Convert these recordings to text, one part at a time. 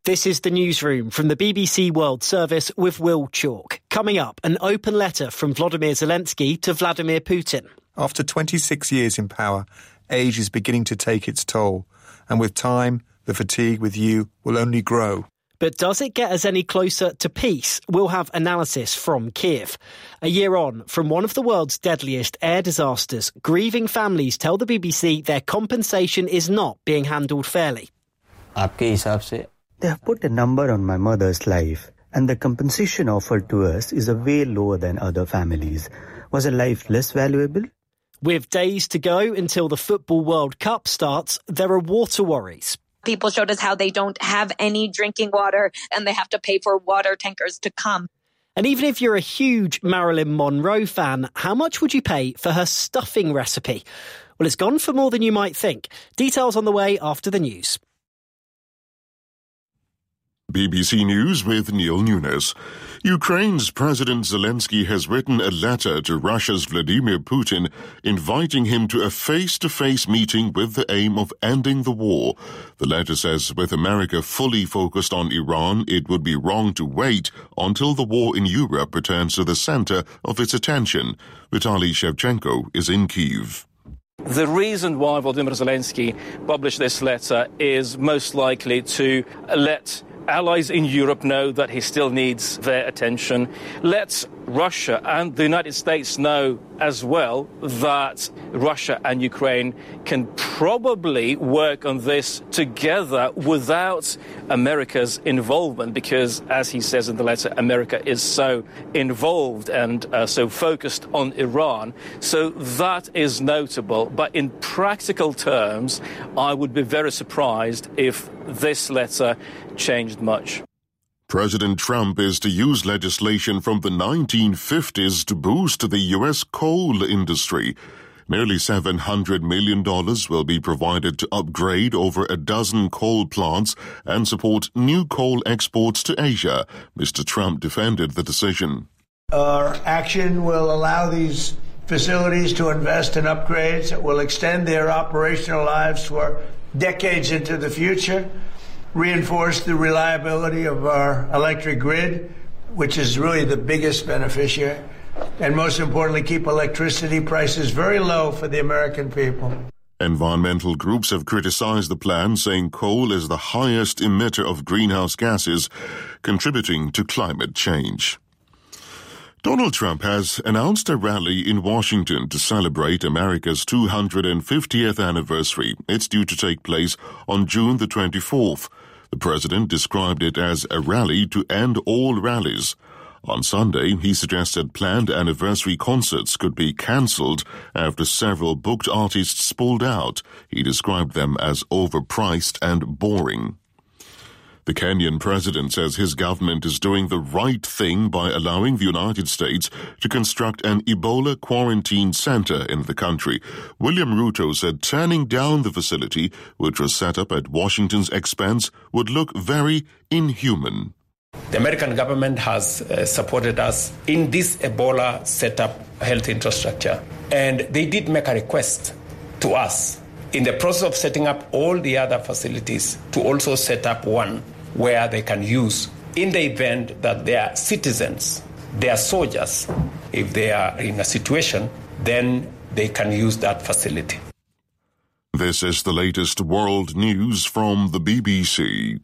This is the newsroom from the BBC World Service with Will Chalk. Coming up, an open letter from Volodymyr Zelensky to Vladimir Putin. After 26 years in power, age is beginning to take its toll. And with time, the fatigue with you will only grow. But does it get us any closer to peace? We'll have analysis from Kiev. A year on from one of the world's deadliest air disasters, grieving families tell the BBC their compensation is not being handled fairly. They have put a number on my mother's life, and the compensation offered to us is a way lower than other families. Was a life less valuable? With days to go until the Football World Cup starts, there are water worries. People showed us how they don't have any drinking water and they have to pay for water tankers to come. And even if you're a huge Marilyn Monroe fan, how much would you pay for her stuffing recipe? Well, it's gone for more than you might think. Details on the way after the news. BBC News with Neil Nunes. Ukraine's President Zelensky has written a letter to Russia's Vladimir Putin inviting him to a face-to-face meeting with the aim of ending the war. The letter says with America fully focused on Iran, it would be wrong to wait until the war in Europe returns to the center of its attention. Vitaly Shevchenko is in Kyiv. The reason why Volodymyr Zelensky published this letter is most likely to let allies in Europe know that he still needs their attention. Let Russia and the United States know as well that Russia and Ukraine can probably work on this together without America's involvement, because, as he says in the letter, America is so involved and so focused on Iran. So that is notable. But in practical terms, I would be very surprised if this letter changed much. President Trump is to use legislation from the 1950s to boost the U.S. coal industry. Nearly $700 million will be provided to upgrade over a dozen coal plants and support new coal exports to Asia. Mr. Trump defended the decision. Our action will allow these facilities to invest in upgrades that will extend their operational lives for decades into the future, reinforce the reliability of our electric grid, which is really the biggest beneficiary, and most importantly, keep electricity prices very low for the American people. Environmental groups have criticized the plan, saying coal is the highest emitter of greenhouse gases, contributing to climate change. Donald Trump has announced a rally in Washington to celebrate America's 250th anniversary. It's due to take place on June the 24th. The president described it as a rally to end all rallies. On Sunday, he suggested planned anniversary concerts could be cancelled after several booked artists pulled out. He described them as overpriced and boring. The Kenyan president says his government is doing the right thing by allowing the United States to construct an Ebola quarantine center in the country. William Ruto said turning down the facility, which was set up at Washington's expense, would look very inhuman. The American government has supported us in this Ebola setup health infrastructure, and they did make a request to us in the process of setting up all the other facilities to also set up one where they can use in the event that their citizens, their soldiers, if they are in a situation, then they can use that facility. This is the latest world news from the BBC.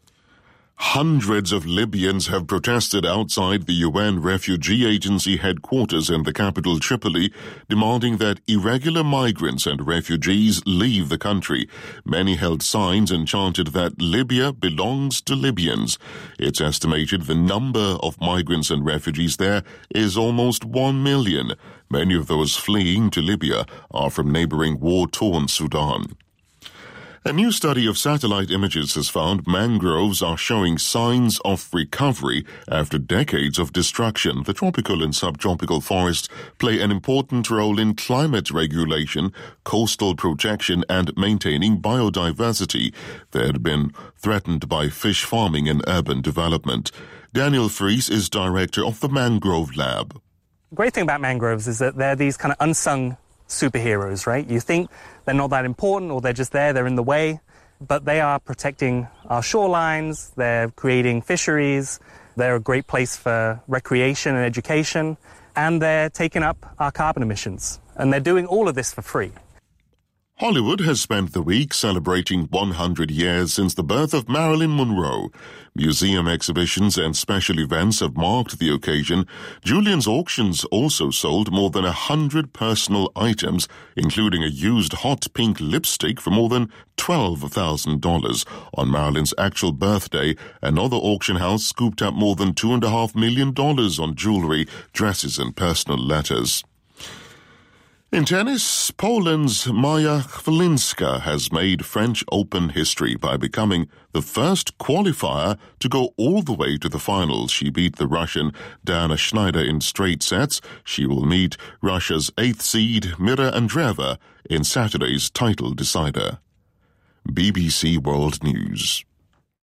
Hundreds of Libyans have protested outside the UN Refugee Agency headquarters in the capital Tripoli, demanding that irregular migrants and refugees leave the country. Many held signs and chanted that Libya belongs to Libyans. It's estimated the number of migrants and refugees there is almost 1 million. Many of those fleeing to Libya are from neighboring war-torn Sudan. A new study of satellite images has found mangroves are showing signs of recovery after decades of destruction. The tropical and subtropical forests play an important role in climate regulation, coastal protection, and maintaining biodiversity. They had been threatened by fish farming and urban development. Daniel Fries is director of the Mangrove Lab. The great thing about mangroves is that they're these kind of unsung superheroes, right? You think they're not that important or they're just there, they're in the way. but they are protecting our shorelines, they're creating fisheries, they're a great place for recreation and education, and they're taking up our carbon emissions. And they're doing all of this for free. Hollywood has spent the week celebrating 100 years since the birth of Marilyn Monroe. Museum exhibitions and special events have marked the occasion. Julian's Auctions also sold more than 100 personal items, including a used hot pink lipstick for more than $12,000. On Marilyn's actual birthday, another auction house scooped up more than $2.5 million on jewelry, dresses and personal letters. In tennis, Poland's Maja Chwelinska has made French Open history by becoming the first qualifier to go all the way to the final. She beat the Russian Diana Schneider in straight sets. She will meet Russia's 8th seed Mira Andreeva in Saturday's title decider. BBC World News.